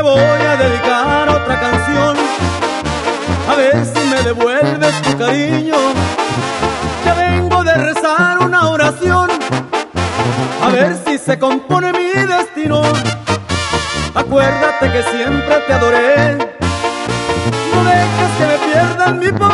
voy a dedicar otra canción, a ver si me devuelves tu cariño. Ya vengo de rezar una oración, a ver si se compone mi destino. Acuérdate que siempre te adoré, no dejes que me pierdan mi poder.